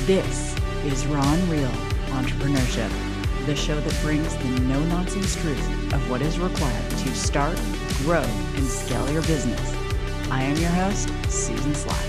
This is Raw and Real Entrepreneurship, the show that brings the no-nonsense truth of what is required to start, grow, and scale your business. I am your host, Susan Sly.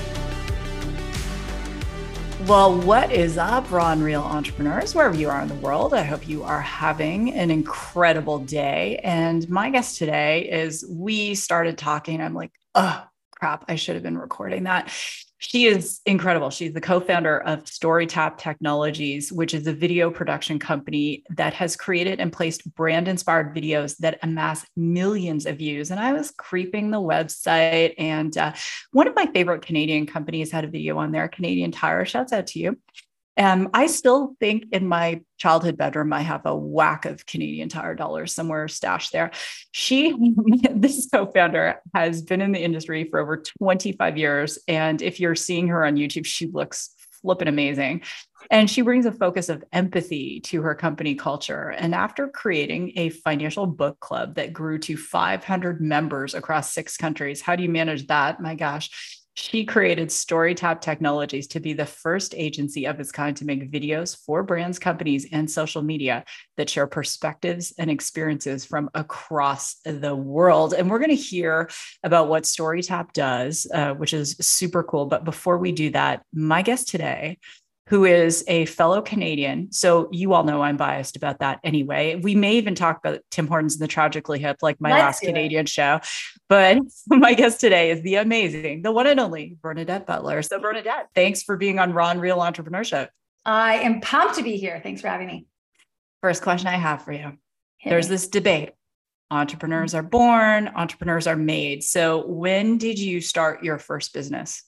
Well, what is up, Raw and Real entrepreneurs, wherever you are in the world? I hope you are having an incredible day. And my guest today is, we started talking. I'm like, oh, crap, I should have been recording that. She is incredible. She's the co-founder of StoryTap Technologies, which is a video production company that has created and placed brand-inspired videos that amass millions of views. And I was creeping the website, and one of my favorite Canadian companies had a video on there, Canadian Tire. Shouts out to you. I still think in my childhood bedroom, I have a whack of Canadian Tire dollars somewhere stashed there. This co-founder, has been in the industry for over 25 years. And if you're seeing her on YouTube, she looks flippin' amazing. And she brings a focus of empathy to her company culture. And after creating a financial book club that grew to 500 members across 6 countries, how do you manage that? My gosh. She created StoryTap Technologies to be the first agency of its kind to make videos for brands, companies, and social media that share perspectives and experiences from across the world. And we're going to hear about what StoryTap does, which is super cool. But before we do that, my guest today, who is a fellow Canadian. So you all know I'm biased about that anyway. We may even talk about Tim Hortons and the Tragically Hip, like my last Canadian show. But my guest today is the amazing, the one and only Bernadette Butler. So Bernadette, thanks for being on Raw and Real Entrepreneurship. I am pumped to be here. Thanks for having me. First question I have for you. There's this debate. Entrepreneurs are born, entrepreneurs are made. So when did you start your first business?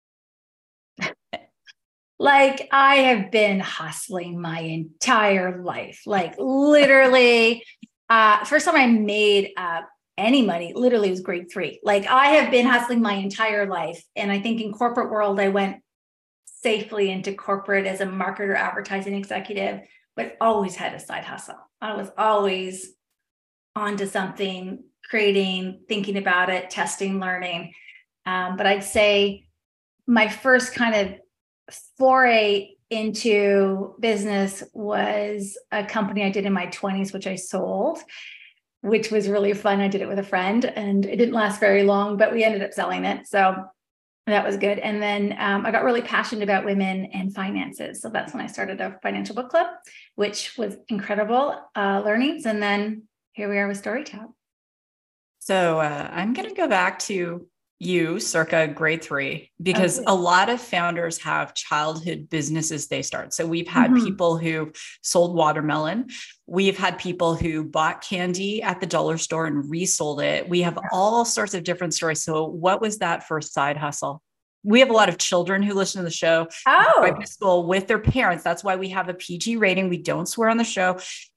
Like, I have been hustling my entire life, like literally, first time I made any money, literally was grade 3. Like, I have been hustling my entire life. And I think in corporate world, I went safely into corporate as a marketer, advertising executive, but always had a side hustle. I was always onto something, creating, thinking about it, testing, learning. But I'd say my first kind of foray into business was a company I did in my 20s, which I sold, which was really fun. I did it with a friend and it didn't last very long, but we ended up selling it. So that was good. And then I got really passionate about women and finances. So that's when I started a financial book club, which was incredible learnings. And then here we are with StoryTap. So I'm going to go back to you circa grade 3, because a lot of founders have childhood businesses they start. So we've had people who sold watermelon. We've had people who bought candy at the dollar store and resold it. We have all sorts of different stories. So what was that first side hustle? We have a lot of children who listen to the show to school with their parents. That's why we have a PG rating. We don't swear on the show.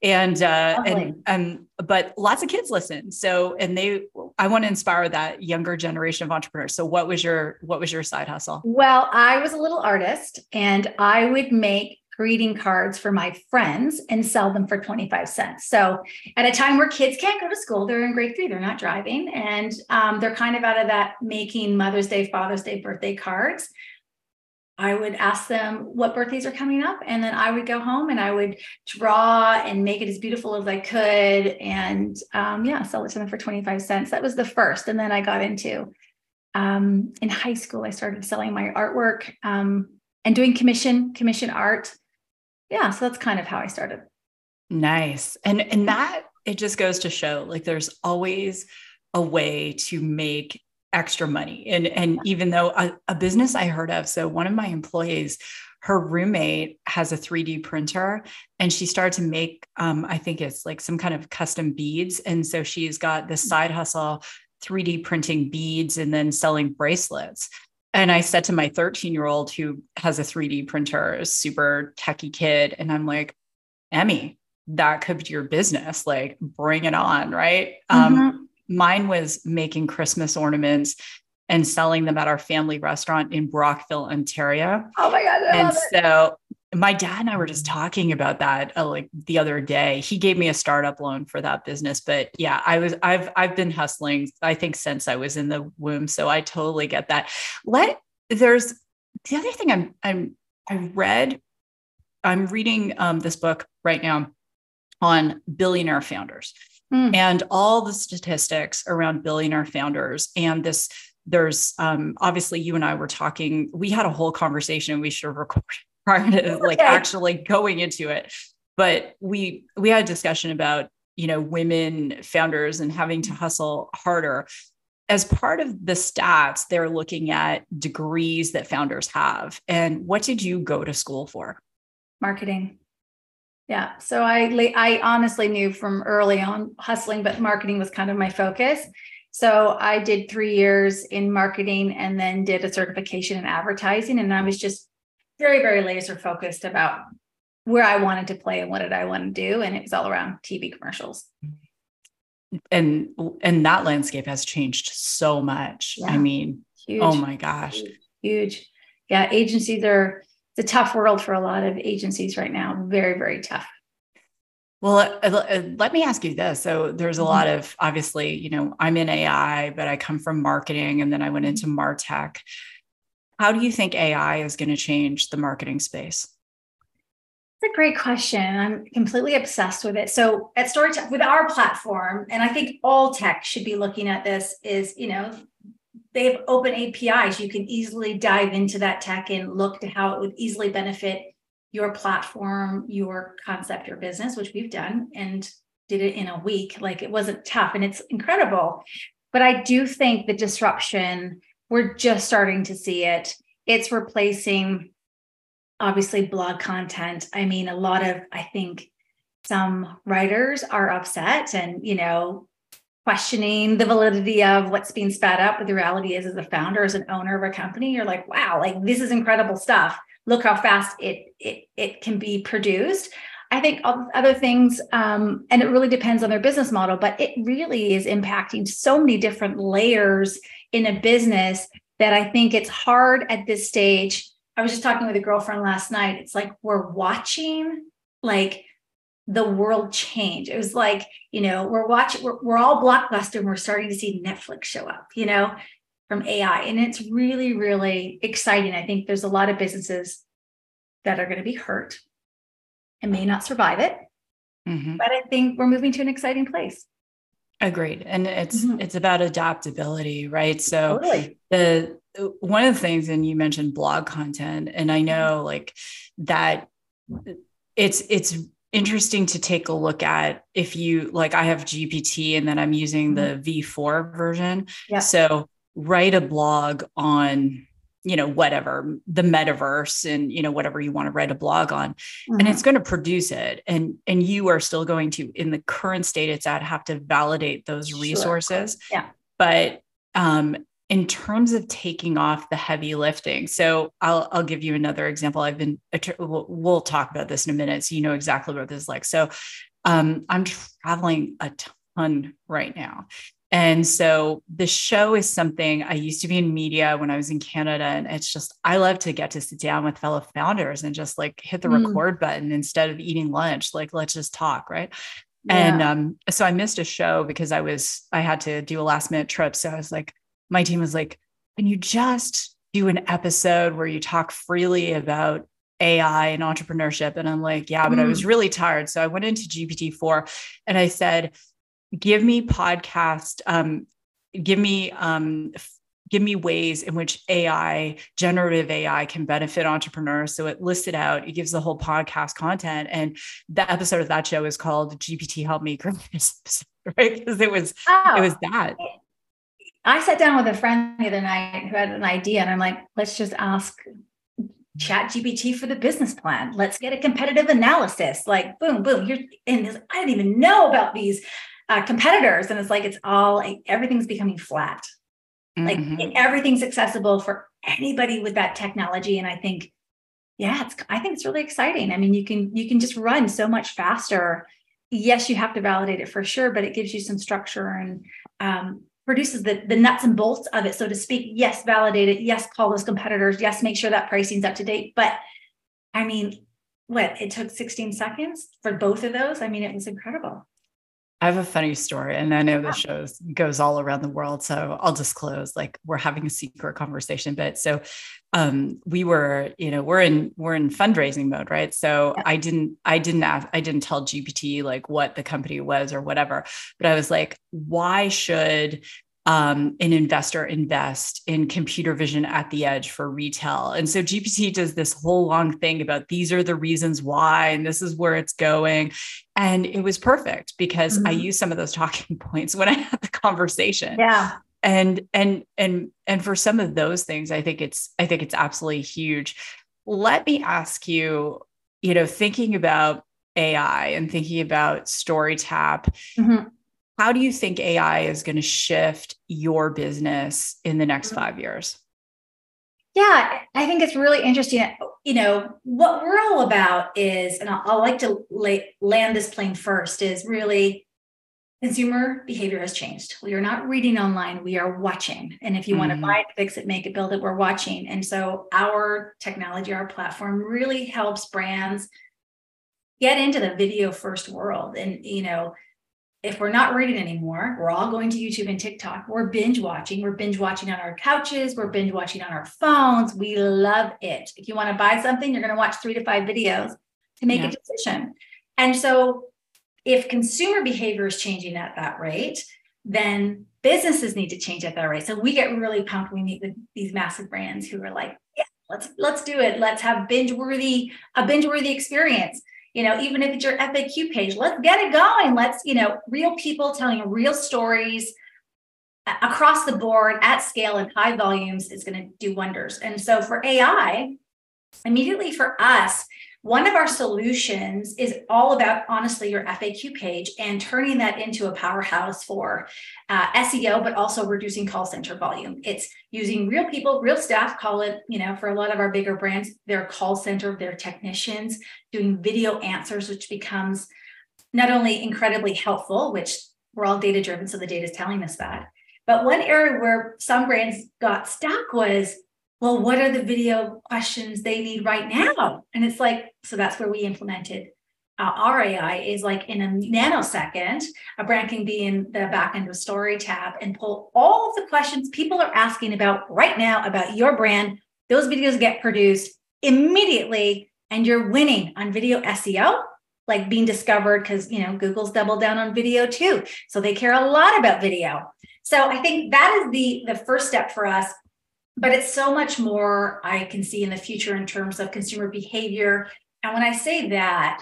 But lots of kids listen. So, I want to inspire that younger generation of entrepreneurs. So what was your side hustle? Well, I was a little artist and I would make greeting cards for my friends and sell them for 25 cents. So at a time where kids can't go to school, they're in grade 3, they're not driving. And they're kind of out of that making Mother's Day, Father's Day, birthday cards. I would ask them what birthdays are coming up. And then I would go home and I would draw and make it as beautiful as I could. And sell it to them for 25 cents. That was the first. And then I got into, in high school, I started selling my artwork and doing commission art. Yeah. So that's kind of how I started. Nice. And that, it just goes to show, like, there's always a way to make extra money. And even though a business I heard of, so one of my employees, her roommate has a 3D printer and she started to make, I think it's like some kind of custom beads. And so she's got this side hustle, 3D printing beads and then selling bracelets. And I said to my 13-year-old who has a 3D printer, a super techie kid, and I'm like, Emmy, that could be your business. Like, bring it on, right? Mine was making Christmas ornaments and selling them at our family restaurant in Brockville, Ontario. Oh my God. I love it. So my dad and I were just talking about that like the other day. He gave me a startup loan for that business, but yeah, I've been hustling, I think, since I was in the womb. So I totally get that. There's the other thing I read I'm reading this book right now on billionaire founders and all the statistics around billionaire founders. And there's obviously you and I were talking, we had a whole conversation we should have recorded prior to like actually going into it. But we had a discussion about, women founders and having to hustle harder. As part of the stats, they're looking at degrees that founders have. And what did you go to school for? Marketing. Yeah. So I honestly knew from early on hustling, but marketing was kind of my focus. So I did 3 years in marketing and then did a certification in advertising. And I was just very, very laser focused about where I wanted to play and what did I want to do. And it was all around TV commercials. And that landscape has changed so much. Yeah. I mean, huge. Oh my gosh. Huge. Yeah. Agencies it's a tough world for a lot of agencies right now. Very, very tough. Well, let me ask you this. So there's a lot of, obviously, I'm in AI, but I come from marketing and then I went into MarTech. How do you think AI is going to change the marketing space? That's a great question. I'm completely obsessed with it. So at Storytech, with our platform, and I think all tech should be looking at this, is, they have open APIs. You can easily dive into that tech and look to how it would easily benefit your platform, your concept, your business, which we've done and did it in a week. Like, it wasn't tough and it's incredible. But I do think the disruption, we're just starting to see it. It's replacing, obviously, blog content. I mean, I think some writers are upset and, questioning the validity of what's being spat up. But the reality is, as a founder, as an owner of a company, you're like, wow, like, this is incredible stuff. Look how fast it can be produced. I think other things, and it really depends on their business model, but it really is impacting so many different layers in a business that I think it's hard at this stage. I was just talking with a girlfriend last night. It's like we're watching like the world change. It was like, we're all Blockbuster and we're starting to see Netflix show up, from AI. And it's really, really exciting. I think there's a lot of businesses that are going to be hurt and may not survive it. Mm-hmm. But I think we're moving to an exciting place. Agreed. And it's about adaptability, right? So totally. One of the things, and you mentioned blog content, and I know like that it's interesting to take a look at if you like, I have GPT and then I'm using the V4 version. Yeah. So write a blog on, whatever, the metaverse and, whatever you want to write a blog on, and it's going to produce it. And you are still going to, in the current state it's at, have to validate those resources. Sure. Yeah. But, in terms of taking off the heavy lifting. So I'll give you another example. We'll talk about this in a minute. So you know exactly what this is like. So, I'm traveling a ton right now. And so the show is something, I used to be in media when I was in Canada. And it's just, I love to get to sit down with fellow founders and just like hit the record button instead of eating lunch. Like, let's just talk. Right. Yeah. And, so I missed a show because I had to do a last minute trip. So I was like, my team was like, can you just do an episode where you talk freely about AI and entrepreneurship? And I'm like, yeah, but I was really tired. So I went into GPT-4 and I said, give me podcast, give me ways in which generative AI can benefit entrepreneurs. So it listed out, it gives the whole podcast content. And the episode of that show is called GPT Help Me Create This Episode, right? Because it was that. I sat down with a friend the other night who had an idea, and I'm like, let's just ask ChatGPT for the business plan. Let's get a competitive analysis. Like, boom, boom. I didn't even know about these competitors. And it's like, everything's becoming flat. Like everything's accessible for anybody with that technology. And I think, I think it's really exciting. I mean, you can just run so much faster. Yes, you have to validate it for sure, but it gives you some structure and produces the nuts and bolts of it, so to speak. Yes, validate it. Yes, call those competitors. Yes, make sure that pricing's up to date. But I mean, it took 16 seconds for both of those. I mean, it was incredible. I have a funny story, and I know the show goes all around the world, so I'll disclose, like, we're having a secret conversation. But so we were, we're in fundraising mode, right? So Yeah. I didn't tell GPT like what the company was or whatever, but I was like, why should an investor invest in computer vision at the edge for retail? And so GPT does this whole long thing about these are the reasons why, and this is where it's going. And it was perfect because I used some of those talking points when I had the conversation. Yeah. And for some of those things, I think it's absolutely huge. Let me ask you, thinking about AI and thinking about StoryTap, Mm-hmm. how do you think AI is going to shift your business in the next 5 years? Yeah, I think it's really interesting. What we're all about is, and I'll like to land this plane first, is really consumer behavior has changed. We are not reading online, we are watching. And if you want to buy it, fix it, make it, build it, we're watching. And so our technology, our platform really helps brands get into the video first world. And, if we're not reading anymore, we're all going to YouTube and TikTok. We're binge watching. We're binge watching on our couches. We're binge watching on our phones. We love it. If you want to buy something, you're going to watch 3 to 5 videos to make a decision. And so if consumer behavior is changing at that rate, then businesses need to change at that rate. So we get really pumped when we meet with these massive brands who are like, yeah, let's do it. Let's have a binge-worthy experience. Even if it's your FAQ page, let's get it going. Let's, real people telling real stories across the board at scale and high volumes is going to do wonders. And so for AI, immediately for us, one of our solutions is all about, honestly, your FAQ page and turning that into a powerhouse for SEO, but also reducing call center volume. It's using real people, real staff, call it, for a lot of our bigger brands, their call center, their technicians, doing video answers, which becomes not only incredibly helpful, which we're all data driven, so the data is telling us that. But one area where some brands got stuck was, well, what are the video questions they need right now? And it's like, so that's where we implemented our AI is like in a nanosecond, a brand can be in the back end of StoryTap and pull all of the questions people are asking about right now about your brand. Those videos get produced immediately and you're winning on video SEO, like being discovered because, Google's doubled down on video too. So they care a lot about video. So I think that is the first step for us. But it's so much more I can see in the future in terms of consumer behavior. And when I say that,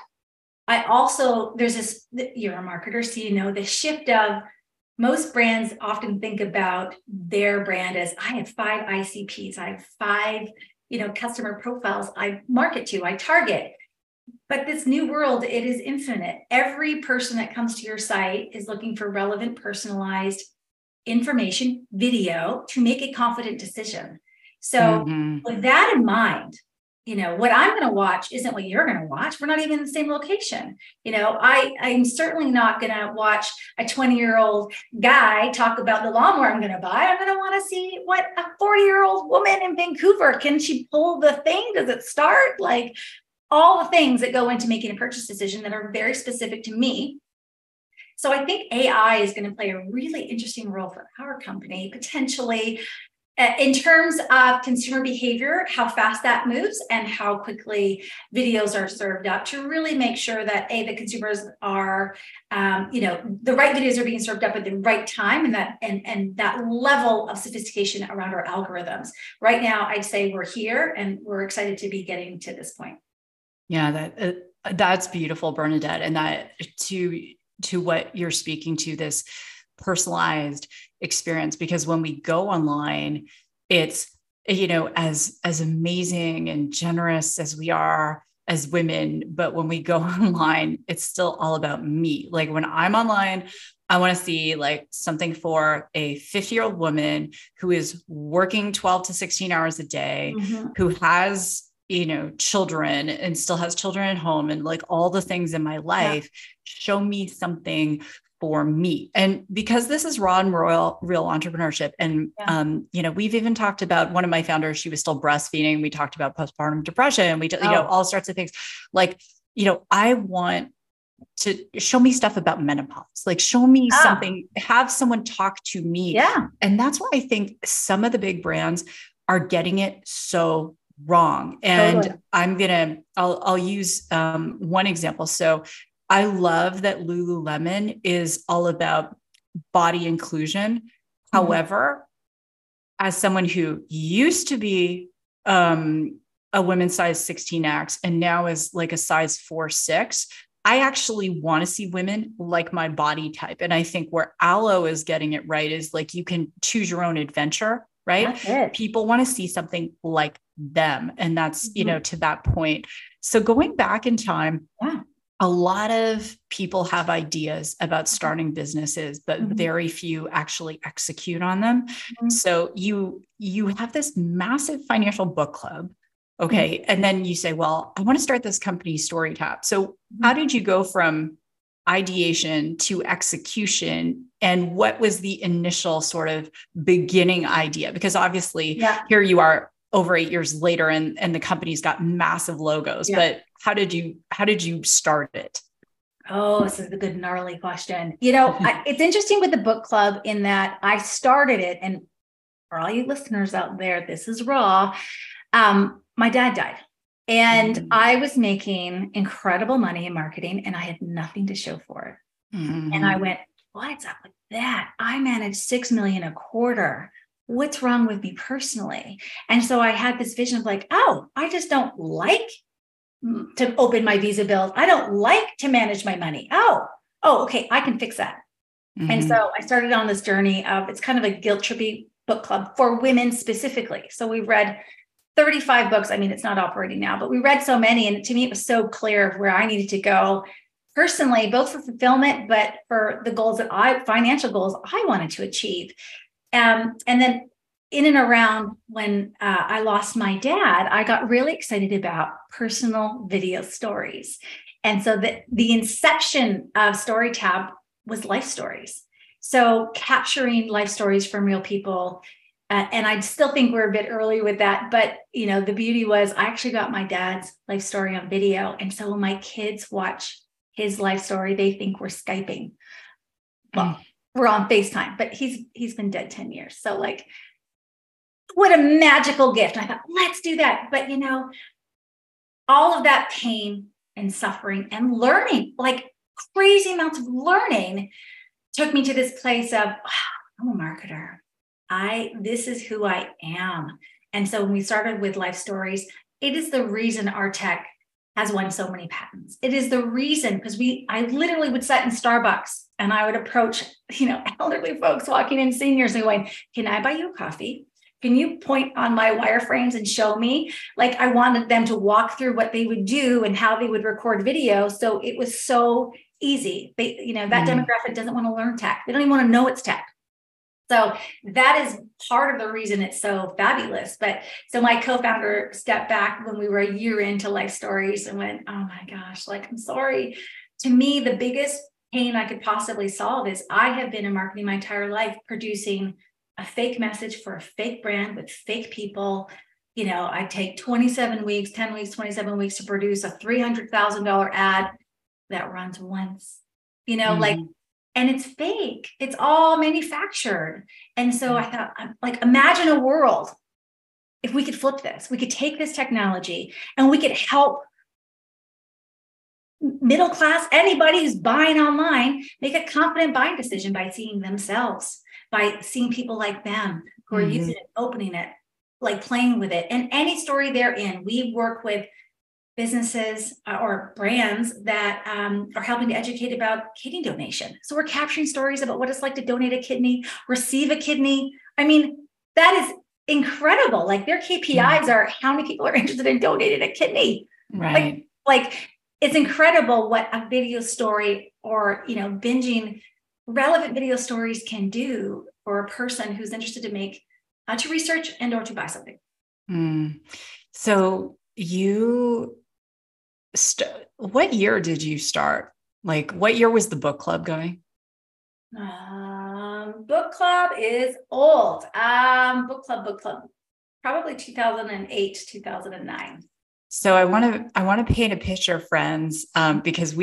there's this, you're a marketer, so the shift of most brands often think about their brand as, I have 5 ICPs, I have 5, customer profiles I market to, I target. But this new world, it is infinite. Every person that comes to your site is looking for relevant, personalized information, video to make a confident decision. So with that in mind, what I'm going to watch isn't what you're going to watch. We're not even in the same location. I'm certainly not going to watch a 20-year-old guy talk about the lawnmower I'm going to buy. I'm going to want to see what a 40-year-old woman in Vancouver, can she pull the thing? Does it start? Like all the things that go into making a purchase decision that are very specific to me. So I think AI is going to play a really interesting role for our company, potentially in terms of consumer behavior, how fast that moves and how quickly videos are served up to really make sure that the consumers are, the right videos are being served up at the right time and that level of sophistication around our algorithms. Right now, I'd say we're here and we're excited to be getting to this point. Yeah, that's beautiful, Bernadette, and that to what you're speaking to, this personalized experience, because when we go online, it's, as amazing and generous as we are as women, but when we go online, it's still all about me. Like when I'm online, I want to see like something for a 50-year-old woman who is working 12 to 16 hours a day, who has children and still has children at home and like all the things in my life. Show me something for me. And because this is raw and real entrepreneurship. And, we've even talked about one of my founders, she was still breastfeeding. We talked about postpartum depression. We, all sorts of things like, I want to show me stuff about menopause, like show me Ah, something, have someone talk to me. yeah, And that's why I think some of the big brands are getting it so wrong. totally. And I'll use one example. So I love that Lululemon is all about body inclusion. Mhm. However, as someone who used to be a women's size 16X and now is like a size 4-6, I actually want to see women like my body type. And I think where Aloe is getting it right is like you can choose your own adventure, right? That's it. People want to see something like them. And that's, Mhm. to that point. So going back in time, Yeah. a lot of people have ideas about starting businesses, but Mhm. very few actually execute on them. Mhm. So you have this massive financial book club. Mhm. Okay. And then you say, well, I want to start this company, StoryTap. So how Mhm. did you go from ideation to execution? And what was the initial sort of beginning idea? Because obviously Yeah. here you are over 8 years later and the company's got massive logos, Yeah. but how did you start it? Oh, this is a good gnarly question. It's interesting with the book club in that I started it, and for all you listeners out there, this is raw. My dad died, and Mm-hmm. I was making incredible money in marketing, and I had nothing to show for it. And I Mm-hmm. went, what's up with that? I manage 6 million a quarter. What's wrong with me personally? And so I had this vision of like, oh, I just don't like to open my Visa bills. I don't like to manage my money. Oh, okay, I can fix that. And so Mm-hmm. I started on this journey of it's kind of a guilt trippy book club for women specifically. So we read 35 books. I mean, it's not operating now, but we read so many. And to me, it was so clear of where I needed to go personally, both for fulfillment, but for the goals financial goals I wanted to achieve. And then in and around when I lost my dad, I got really excited about personal video stories. And so the inception of StoryTab was life stories. So capturing life stories from real people. And I still think we're a bit early with that. But, the beauty was I actually got my dad's life story on video. And so when my kids watch his life story, they think we're Skyping. Well, we're on FaceTime, but he's been dead 10 years. So like, what a magical gift. And I thought, let's do that. But all of that pain and suffering and learning, like crazy amounts of learning, took me to this place of, wow, I'm a marketer. This is who I am. And so when we started with life stories, it is the reason our tech has won so many patents. It is the reason, because I literally would sit in Starbucks and I would approach, elderly folks walking in, seniors, and going, can I buy you a coffee? Can you point on my wireframes and show me? Like I wanted them to walk through what they would do and how they would record video. So it was so easy. That Mm-hmm. demographic doesn't want to learn tech. They don't even want to know it's tech. So that is part of the reason it's so fabulous. But so my co-founder stepped back when we were a year into life stories and went, oh my gosh, like, I'm sorry. To me, the biggest pain I could possibly solve is I have been in marketing my entire life producing a fake message for a fake brand with fake people. I take 27 weeks, 10 weeks, 27 weeks to produce a $300,000 ad that runs once, like, Mm-hmm. and it's fake. It's all manufactured. And so I thought, like, imagine a world if we could flip this. We could take this technology and we could help middle class, anybody who's buying online, make a confident buying decision by seeing themselves, by seeing people like them who are Mm-hmm. using it, opening it, like playing with it. And any story they're in, we work with businesses or brands that are helping to educate about kidney donation. So we're capturing stories about what it's like to donate a kidney, receive a kidney. I mean, that is incredible. Like their KPIs are how many people are interested in donating a kidney. Like, Right. like it's incredible what a video story or, binging relevant video stories can do for a person who's interested to make, to research and or to buy something. Mm. So what year did you start? Like, what year was the book club going? Book club is old. Book club, probably 2008, 2009. So I want to paint a picture, friends, because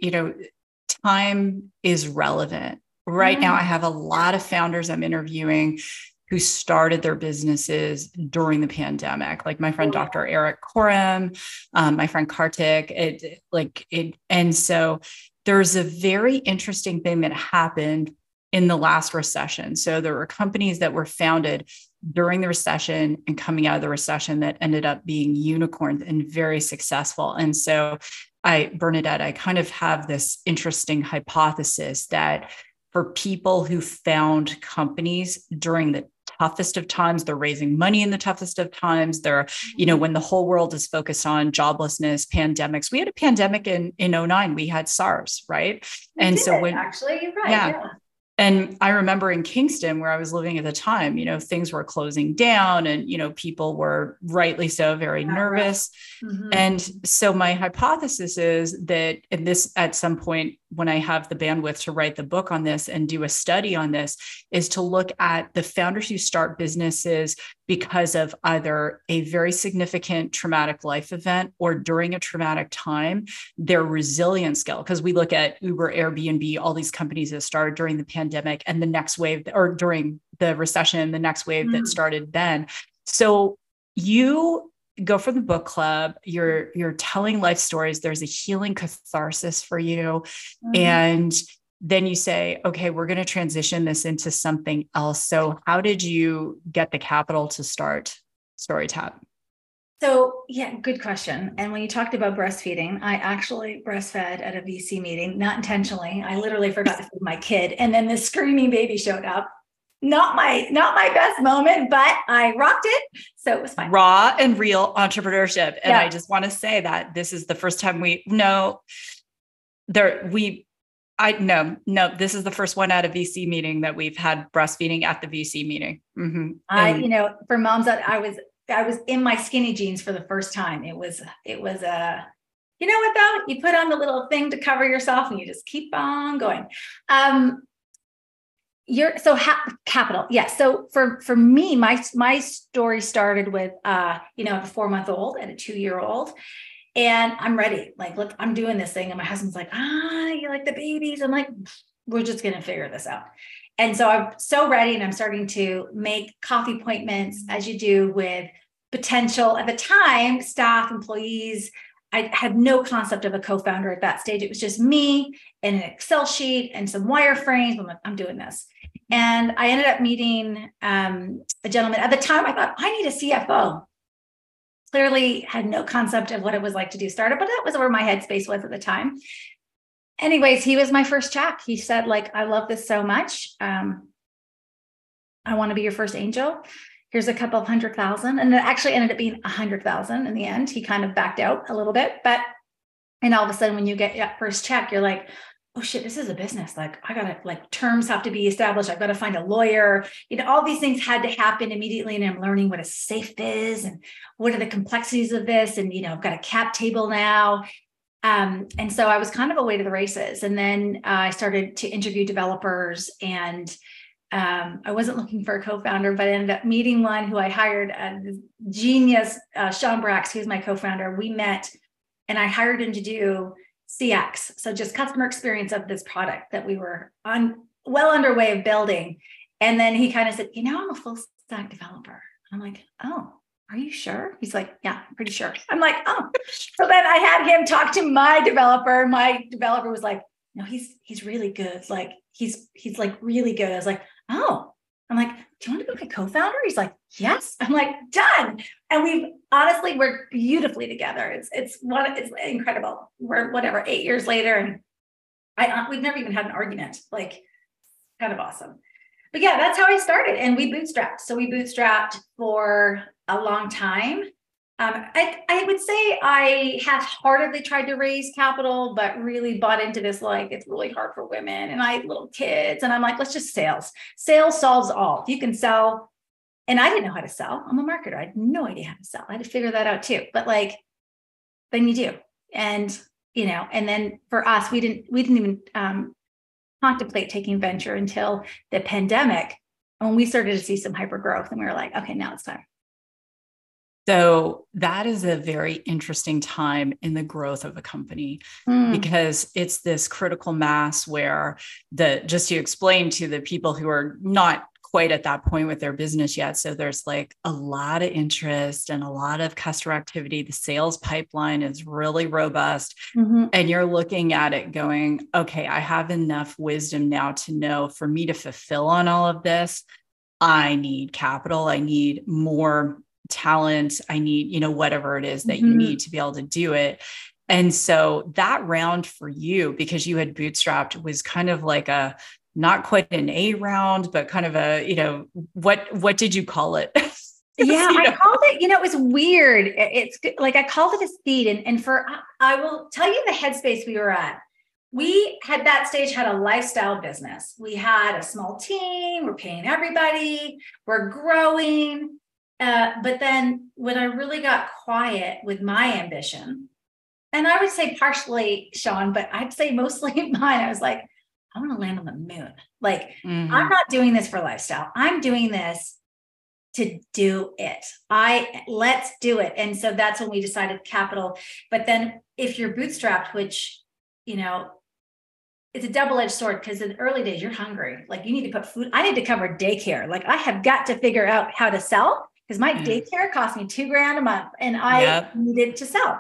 time is relevant. Right now, I have a lot of founders I'm interviewing who started their businesses during the pandemic, like my friend Dr. Eric Korem, my friend Kartik. And so there's a very interesting thing that happened in the last recession. So there were companies that were founded during the recession and coming out of the recession that ended up being unicorns and very successful. And so Bernadette, I kind of have this interesting hypothesis that for people who found companies during the toughest of times, they're raising money in the toughest of times. When the whole world is focused on joblessness, pandemics. We had a pandemic in 2009. We had SARS, right? Actually, you're right. Yeah. And I remember in Kingston, where I was living at the time, things were closing down and, people were rightly so very nervous. Right. Mm-hmm. And so my hypothesis is that, and this at some point, when I have the bandwidth to write the book on this and do a study on this, is to look at the founders who start businesses because of either a very significant traumatic life event or during a traumatic time, their resilience skill. Because we look at Uber, Airbnb, all these companies that started during the pandemic and the next wave, or during the recession, the next wave that started then. So you go for the book club, you're telling life stories. There's a healing catharsis for you. And then you say, okay, we're going to transition this into something else. So how did you get the capital to start StoryTap? So yeah, good question. And when you talked about breastfeeding, I actually breastfed at a VC meeting, not intentionally. I literally forgot to feed my kid. And then this screaming baby showed up. Not my best moment, but I rocked it. So it was fine. Raw and real entrepreneurship. And I just want to say that this is the first time this is the first one at a VC meeting that we've had breastfeeding at the VC meeting. Mm-hmm. For moms that I was in my skinny jeans for the first time. It was you know what though? You put on the little thing to cover yourself and you just keep on going. Capital. Yeah. So for me, my story started with, a 4-month-old and a 2-year-old, and I'm ready. Like, look, I'm doing this thing. And my husband's like, you like the babies? I'm like, we're just going to figure this out. And so I'm so ready, and I'm starting to make coffee appointments, as you do with potential, at the time, staff, employees. I had no concept of a co-founder at that stage. It was just me and an Excel sheet and some wireframes. I'm like, I'm doing this. And I ended up meeting a gentleman. At the time, I thought, I need a CFO. Clearly had no concept of what it was like to do startup, but that was where my headspace was at the time. Anyways, he was my first check. He said, I love this so much. I want to be your first angel. Here's a couple of $100,000. And it actually ended up being $100,000 in the end. He kind of backed out a little bit, and all of a sudden when you get that first check, you're like, oh shit, this is a business. I gotta, terms have to be established. I've got to find a lawyer. All these things had to happen immediately. And I'm learning what a safe is and what are the complexities of this. And, I've got a cap table now. And so I was kind of away to the races. And then I started to interview developers, and I wasn't looking for a co-founder, but I ended up meeting one who I hired, a genius, Sean Brax, who's my co-founder. We met and I hired him to do CX. So just customer experience of this product that we were well underway of building. And then he kind of said, I'm a full stack developer. I'm like, oh, are you sure? He's like, yeah, I'm pretty sure. I'm like, oh. So then I had him talk to my developer. My developer was like, no, he's really good. He's really good. I was like, oh. I'm like, do you want to be my co-founder? He's like, yes. I'm like, done. And we've honestly worked beautifully together. It's incredible. We're 8 years later, and we've never even had an argument. Kind of awesome. But yeah, that's how I started. And we bootstrapped. So we bootstrapped for a long time. I would say I half-heartedly tried to raise capital, but really bought into this, it's really hard for women, and I had little kids, and I'm like, let's just sales. Sales solves all. If you can sell, and I didn't know how to sell. I'm a marketer. I had no idea how to sell. I had to figure that out too. But then you do. And, and then for us, we didn't even contemplate taking venture until the pandemic. And when we started to see some hyper growth, and we were like, okay, now it's time. So that is a very interesting time in the growth of a company Mm, because it's this critical mass where just to explain to the people who are not quite at that point with their business yet. So there's like a lot of interest and a lot of customer activity. The sales pipeline is really robust. mhm, And you're looking at it going, okay, I have enough wisdom now to know for me to fulfill on all of this, I need capital, I need more talent, I need, whatever it is that you mhm. need to be able to do it. And so that round for you, because you had bootstrapped, was kind of like a not quite an A round, but kind of a, what did you call it? Yeah, you I know? called it, it was weird. It's like I called it a seed. And I will tell you the headspace we were at. We had that stage had a lifestyle business. We had a small team, we're paying everybody, we're growing. But then when I really got quiet with my ambition, and I would say partially Sean, but I'd say mostly mine, I was like, I want to land on the moon. Like, I'm Mm-hmm. not doing this for lifestyle. I'm doing this to do it. Let's do it. And so that's when we decided capital. But then if you're bootstrapped, which, you know, it's a double-edged sword because in the early days, you're hungry. Like you need to put food. I need to cover daycare. Like I have got to figure out how to sell because my Yeah. daycare cost me $2,000 a month and I Yep. needed to sell.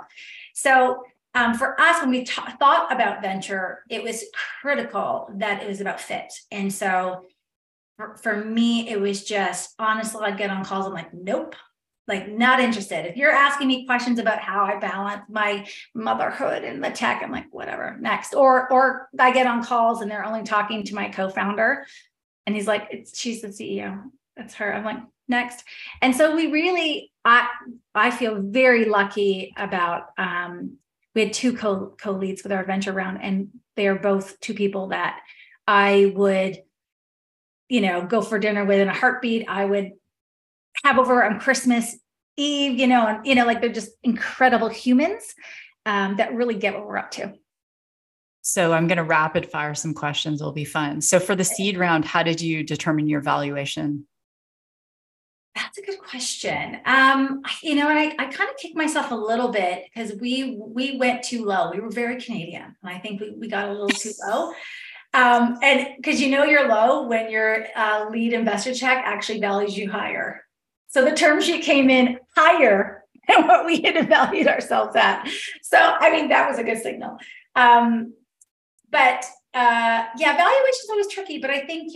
So for us, when we thought about venture, it was critical that it was about fit. And so for me, it was just honestly, I'd get on calls. I'm like, nope, like not interested. If you're asking me questions about how I balance my motherhood and the tech, I'm like, whatever, next. Or I get on calls and they're only talking to my co-founder, and he's like, she's the CEO. That's her. I'm like, next. And so we really, I feel very lucky about. We had two co-leads with our venture round, and they are both two people that I would go for dinner with in a heartbeat. I would have over on Christmas Eve, and like they're just incredible humans that really get what we're up to. So I'm going to rapid fire some questions. It'll be fun. So for the seed round, how did you determine your valuation? That's a good question. And I kind of kicked myself a little bit because we went too low. We were very Canadian, and I think we got a little too low. And because you're low when your lead investor check actually values you higher. So the term sheet came in higher than what we had valued ourselves at. So I mean that was a good signal. But yeah, valuation is always tricky. But I think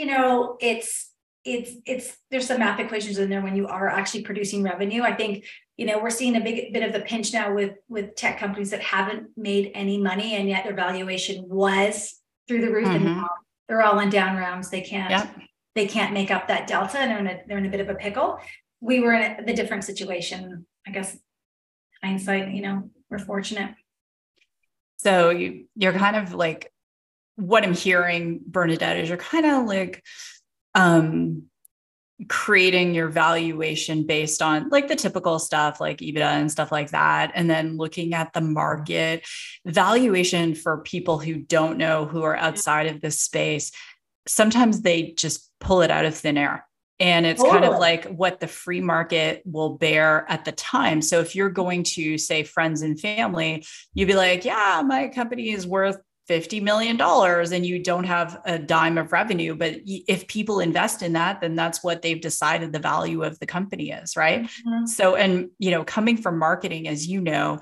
it's there's some math equations in there when you are actually producing revenue. I think we're seeing a big bit of the pinch now with tech companies that haven't made any money, and yet their valuation was through the roof, and Mm-hmm. they're all in down rounds. They can't Yep. make up that delta, and they're in a bit of a pickle. We were in the different situation. I guess hindsight, we're fortunate. So you're kind of like, what I'm hearing, Bernadette, is you're kind of like um, creating your valuation based on like the typical stuff like EBITDA and stuff like that. And then looking at the market valuation for people who don't know, who are outside of this space. Sometimes they just pull it out of thin air. And it's kind of Totally. like what the free market will bear at the time. So if you're going to say friends and family, you'd be like, yeah, my company is worth $50 million and you don't have a dime of revenue. But if people invest in that, then that's what they've decided the value of the company is. Right. Mhm. So, and, coming from marketing, as you know,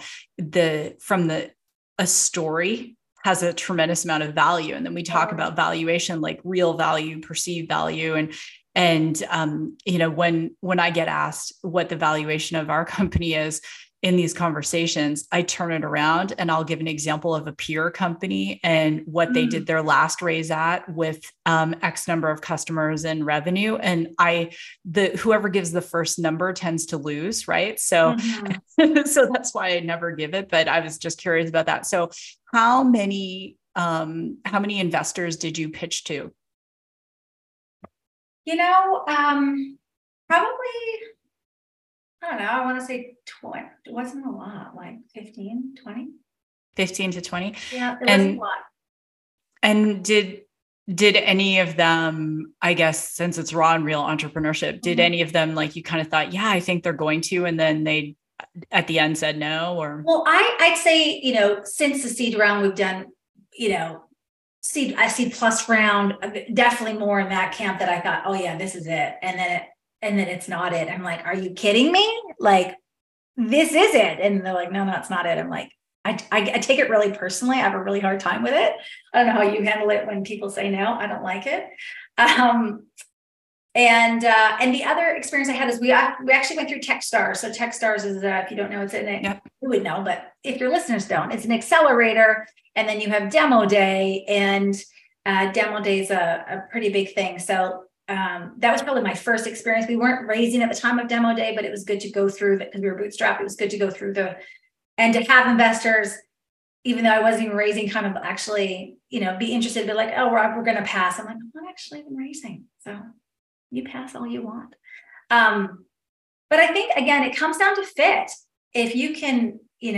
a story has a tremendous amount of value. And then we talk about valuation, like real value, perceived value. When I get asked what the valuation of our company is in these conversations, I turn it around and I'll give an example of a peer company and what they did their last raise at with X number of customers and revenue. And whoever gives the first number tends to lose, right? So, Mhm. so that's why I never give it. But I was just curious about that. So, how many investors did you pitch to? Probably, I don't know, I want to say 20. It wasn't a lot, like 15, 20. 15 to 20. Yeah, it wasn't a And lot. and did did any of them, I guess, since it's raw and real entrepreneurship, did any of them like you kind of thought, yeah, I think they're going to, and then they at the end said no? Or Well, I'd say, since the seed round, we've done, seed plus round, definitely more in that camp that I thought, oh yeah, this is it. And then it's not it. I'm like, are you kidding me? Like, this is it. And they're like, no, it's not it. I'm like, I take it really personally. I have a really hard time with it. I don't know how you handle it when people say no. I don't like it. And the other experience I had is we actually went through Techstars. So Techstars is, if you don't know, you would know, but if your listeners don't, it's an accelerator. And then you have Demo Day, and Demo Day is a pretty big thing. So that was probably my first experience. We weren't raising at the time of Demo Day, but it was good to go through that because we were bootstrapped. It was good to go through and to have investors, even though I wasn't even raising, kind of actually, be interested, but like, oh, we're going to pass. I'm like, I'm not actually even raising. So you pass all you want. But I think, again, it comes down to fit. If you can,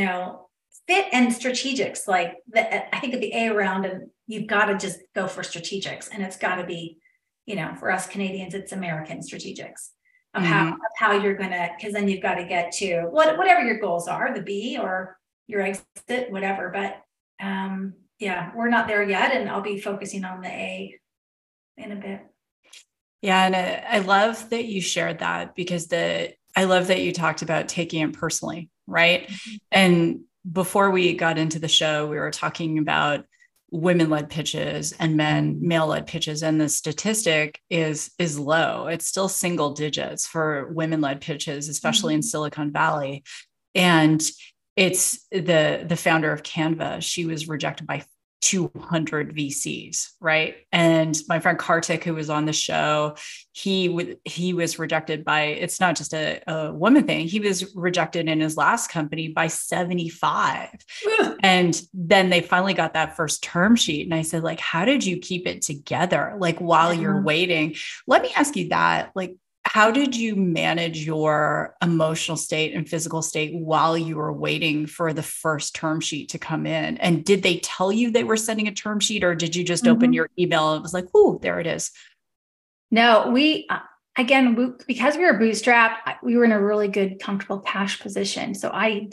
fit and strategics, like I think at the A round, and you've got to just go for strategics, and it's got to be, for us Canadians, it's American strategics of how you're going to, because then you've got to get to whatever your goals are, the B or your exit, whatever. But yeah, we're not there yet. And I'll be focusing on the A in a bit. Yeah. And I love that you shared that, because I love that you talked about taking it personally. Right. Mm-hmm. And before we got into the show, we were talking about women-led pitches and male-led pitches. And the statistic is low. It's still single digits for women-led pitches, especially in Silicon Valley. And it's the founder of Canva. She was rejected by 200 VCs, right? And my friend Kartik, who was on the show, he was rejected by, it's not just a woman thing. He was rejected in his last company by 75. And then they finally got that first term sheet. And I said, like, how did you keep it together? Like, while you're waiting, let me ask you that, like, how did you manage your emotional state and physical state while you were waiting for the first term sheet to come in? And did they tell you they were sending a term sheet, or did you just open your email and it was like, oh, there it is? No, because we were bootstrapped, we were in a really good, comfortable cash position. So I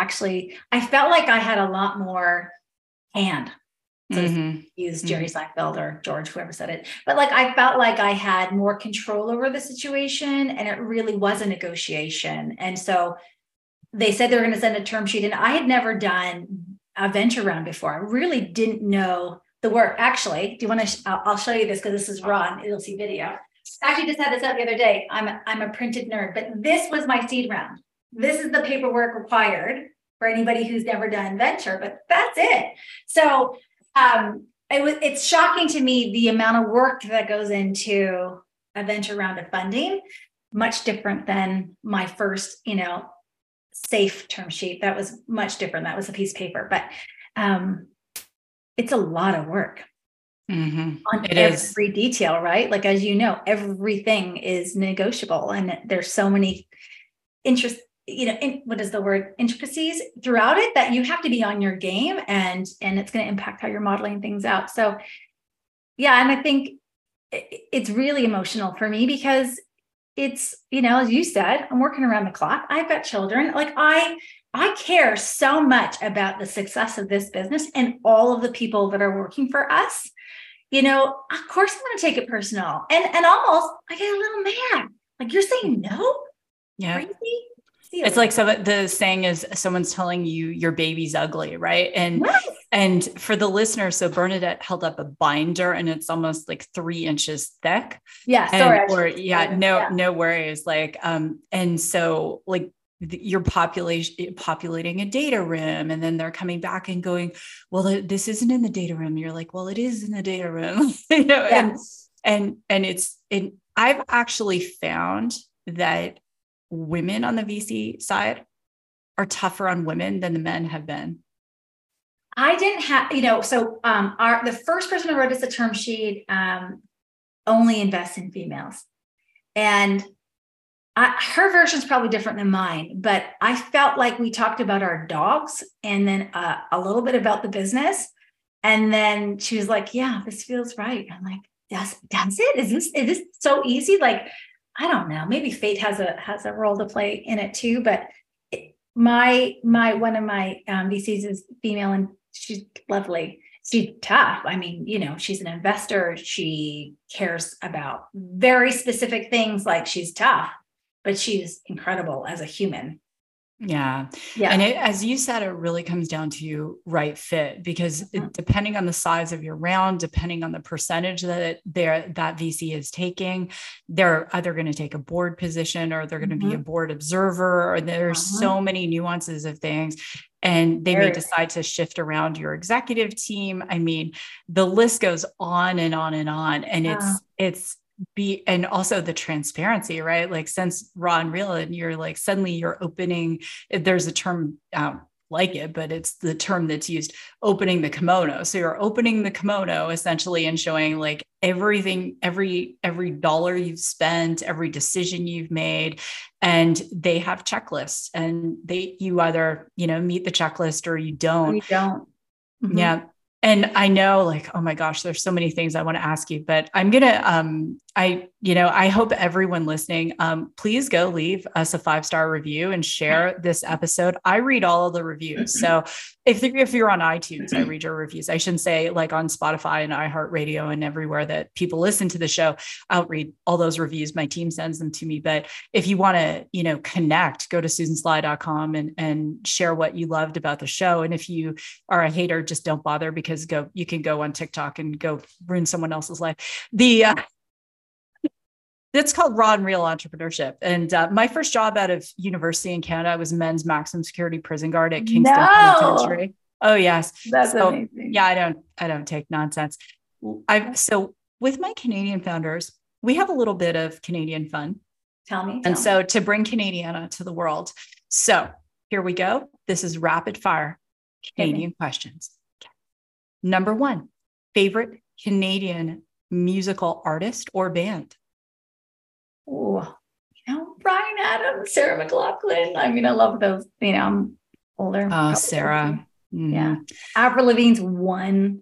felt like I had a lot more hand. So use Jerry Seinfeld or George, whoever said it. But like, I felt like I had more control over the situation, and it really was a negotiation. And so they said they were going to send a term sheet, and I had never done a venture round before. I really didn't know the work. Actually, do you want to, I'll show you this because this is raw and you'll see video. Actually just had this out the other day. I'm a printed nerd, but this was my seed round. This is the paperwork required for anybody who's never done venture, but that's it. So it's shocking to me the amount of work that goes into a venture round of funding, much different than my first, safe term sheet. That was much different. That was a piece of paper, but it's a lot of work on every detail, right? Like, as you know, everything is negotiable, and there's so many intricacies throughout it that you have to be on your game, and it's going to impact how you're modeling things out. So yeah. And I think it's really emotional for me because it's, as you said, I'm working around the clock. I've got children. Like, I care so much about the success of this business and all of the people that are working for us. Of course I'm going to take it personal, and almost I get a little mad. Like, you're saying no? Yeah. Crazy? It's like, so the saying is, someone's telling you your baby's ugly, right? And for the listeners, so Bernadette held up a binder, and it's almost like 3 inches thick. Yeah, sorry. No worries. Like, and so like you're populating a data room, and then they're coming back and going, well, this isn't in the data room. You're like, well, it is in the data room, Yes. And I've actually found that women on the VC side are tougher on women than the men have been. I didn't have, the first person who wrote us a term sheet only invests in females. And her version is probably different than mine, but I felt like we talked about our dogs and then a little bit about the business. And then she was like, yeah, this feels right. I'm like, does it? Is this so easy? Like, I don't know, maybe fate has a role to play in it too. But one of my VCs is female and she's lovely. She's tough. I mean, she's an investor. She cares about very specific things, like she's tough, but she's incredible as a human. Yeah. Yeah. And as you said, it really comes down to right fit, because depending on the size of your round, depending on the percentage that that VC is taking, they're either going to take a board position or they're going to be a board observer, or there's so many nuances of things. And they may decide to shift around your executive team. I mean, the list goes on and on and on. And and also the transparency, right? Like, since Raw and Real, and you're like, suddenly you're opening, there's a term, like it, but it's the term that's used, opening the kimono. So you're opening the kimono essentially and showing like everything, every dollar you've spent, every decision you've made. And they have checklists, and you either, meet the checklist or you don't. Or you don't. Yeah. And I know, like, oh my gosh, there's so many things I want to ask you, but I'm going to, I hope everyone listening, please go leave us a 5-star review and share this episode. I read all of the reviews. So if you're on iTunes, I read your reviews. I shouldn't say like on Spotify and iHeartRadio and everywhere that people listen to the show. I'll read all those reviews. My team sends them to me. But if you want to, connect, go to susansly.com and share what you loved about the show. And if you are a hater, just don't bother, because you can go on TikTok and go ruin someone else's life. It's called Raw and Real Entrepreneurship. And my first job out of university in Canada, I was men's maximum security prison guard at Kingston Penitentiary. Oh yes. That's amazing. Yeah, I don't take nonsense. So with my Canadian founders, we have a little bit of Canadian fun. Tell me. So to bring Canadiana to the world. So here we go. This is rapid fire Canadian questions. Okay. Number 1, favorite Canadian musical artist or band? Oh, Bryan Adams, Sarah McLachlan. I mean, I love those, I'm older. Oh, Sarah. Yeah. Avril Lavigne's one,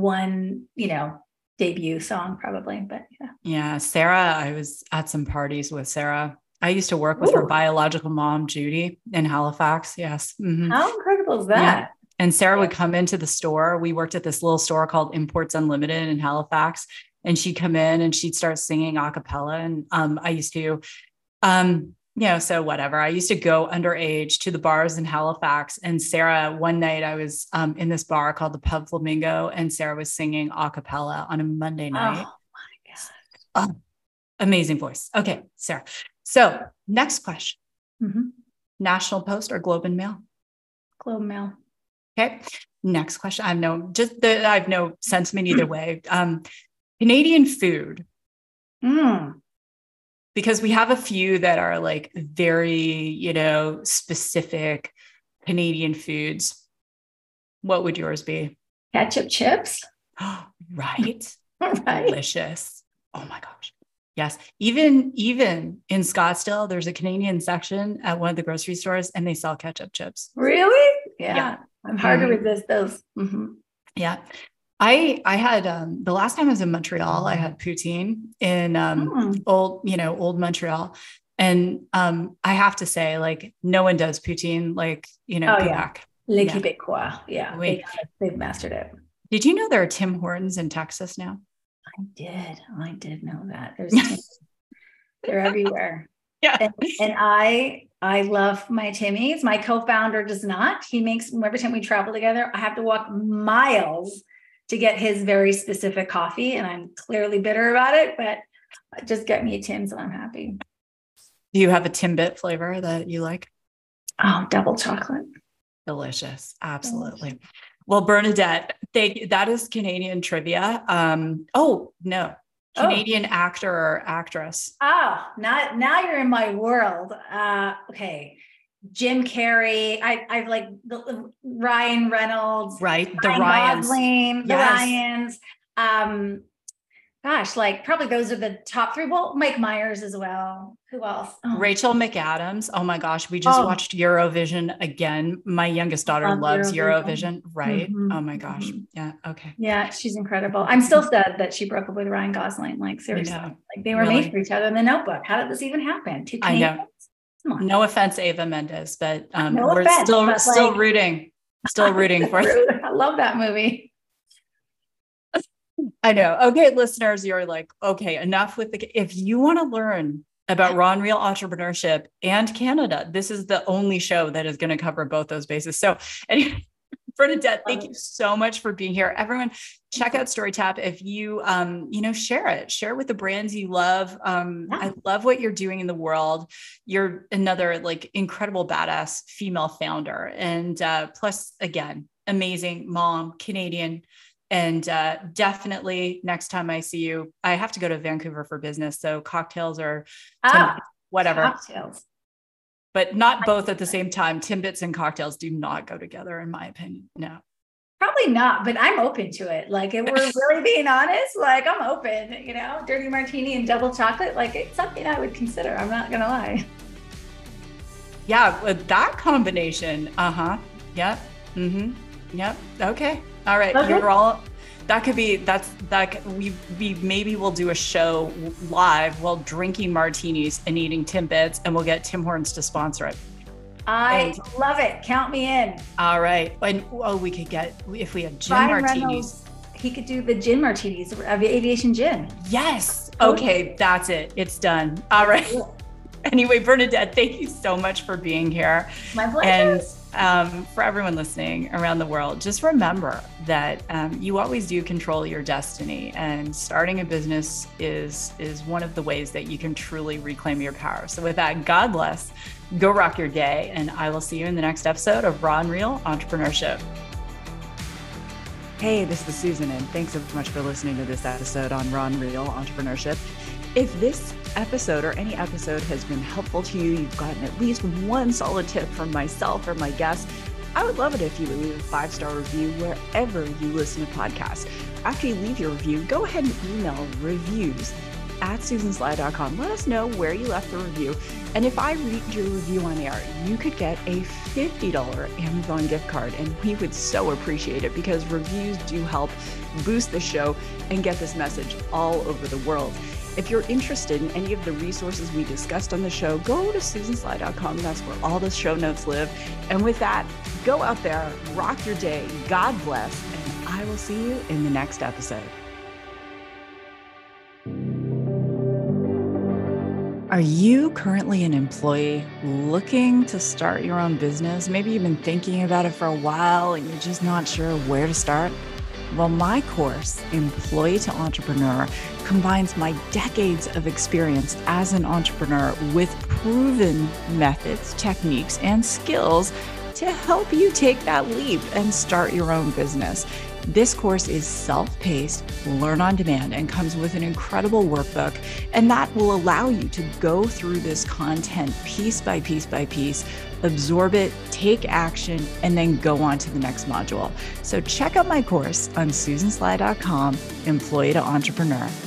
debut song probably, but yeah. Yeah. Sarah, I was at some parties with Sarah. I used to work with her biological mom, Judy, in Halifax. Yes. Mm-hmm. How incredible is that? Yeah. And Sarah would come into the store. We worked at this little store called Imports Unlimited in Halifax. And she'd come in and she'd start singing a cappella. And I used to, so whatever. I used to go underage to the bars in Halifax. And Sarah, one night I was in this bar called the Pub Flamingo, and Sarah was singing a cappella on a Monday night. Oh my God. Amazing voice. Okay, Sarah. So next question. National Post or Globe and Mail? Globe and Mail. Okay. Next question. I have no sentiment either way. Canadian food. Because we have a few that are like very, specific Canadian foods. What would yours be? Ketchup chips. Right. Right. Delicious. Oh my gosh. Yes. Even in Scottsdale, there's a Canadian section at one of the grocery stores and they sell ketchup chips. Really? Yeah. I'm hard to resist those. Yeah. I had, the last time I was in Montreal, I had poutine in, old Montreal. And, I have to say, like, no one does poutine like, Quebec. Les Québécois. Yeah. They've mastered it. Did you know there are Tim Hortons in Texas now? I did know that. They're everywhere. Yeah. And I love my Timmy's. My co-founder does not. He makes, every time we travel together, I have to walk miles to get his very specific coffee. And I'm clearly bitter about it, but just get me a Tim's and I'm happy. Do you have a Timbit flavor that you like? Oh, double chocolate. Delicious. Absolutely. Delicious. Well, Bernadette, thank you. That is Canadian trivia. Canadian actor or actress. Oh, now you're in my world. Okay. Jim Carrey. I like Ryan Reynolds. Right. The Ryan Ryans. Gosling, the Ryans. Gosh, like probably those are the top three. Well, Mike Myers as well. Who else? Oh, Rachel McAdams. Oh my gosh. We just watched Eurovision again. My youngest daughter loves Eurovision. Right. Mm-hmm. Oh my gosh. Yeah. Okay. Yeah. She's incredible. I'm still sad that she broke up with Ryan Gosling. Like seriously, like they were made for each other in The Notebook. How did this even happen? I know. No offense, Eva Mendes, but we're still rooting for it. I love that movie. I know. Okay, listeners, you're like, okay, enough with if you want to learn about Raw and Real entrepreneurship and Canada, this is the only show that is going to cover both those bases. So anyway, Bernadette, thank you so much for being here. Everyone, check out StoryTap. If you, share it with the brands you love. I love what you're doing in the world. You're another like incredible badass female founder. And plus again, amazing mom, Canadian. And definitely next time I see you, I have to go to Vancouver for business. So cocktails or whatever. Cocktails. But not both at the same time. Timbits and cocktails do not go together, in my opinion. No. Probably not, but I'm open to it. Like if we're really being honest, like I'm open, dirty martini and double chocolate. Like it's something I would consider. I'm not going to lie. Yeah. With that combination. Yep. Mm-hmm. Yep. Okay. All right. Okay. You're all, maybe we'll do a show live while drinking martinis and eating Timbits, and we'll get Tim Hortons to sponsor it. I love it. Count me in. All right. And we could get, if we have gin martinis. Reynolds, he could do the gin martinis of aviation gin. Yes. Okay. That's it. It's done. All right. Anyway, Bernadette, thank you so much for being here. My pleasure. And for everyone listening around the world, just remember that you always do control your destiny, and starting a business is one of the ways that you can truly reclaim your power. So with that, God bless, go rock your day, and I will see you in the next episode of Raw and Real Entrepreneurship. Hey, this is Susan, and thanks so much for listening to this episode on Raw and Real Entrepreneurship. If this episode or any episode has been helpful to you, you've gotten at least one solid tip from myself or my guests, I would love it if you would leave a 5-star review wherever you listen to podcasts. After you leave your review, go ahead and email reviews@susansly.com. Let us know where you left the review. And if I read your review on air, you could get a $50 Amazon gift card. And we would so appreciate it, because reviews do help boost the show and get this message all over the world. If you're interested in any of the resources we discussed on the show, go to susansly.com. That's where all the show notes live. And with that, go out there, rock your day. God bless. And I will see you in the next episode. Are you currently an employee looking to start your own business? Maybe you've been thinking about it for a while and you're just not sure where to start. Well, my course, Employee to Entrepreneur, combines my decades of experience as an entrepreneur with proven methods, techniques, and skills to help you take that leap and start your own business. This course is self-paced, learn on demand, and comes with an incredible workbook, and that will allow you to go through this content piece by piece by piece, absorb it, take action, and then go on to the next module. So check out my course on susansly.com, Employee to Entrepreneur.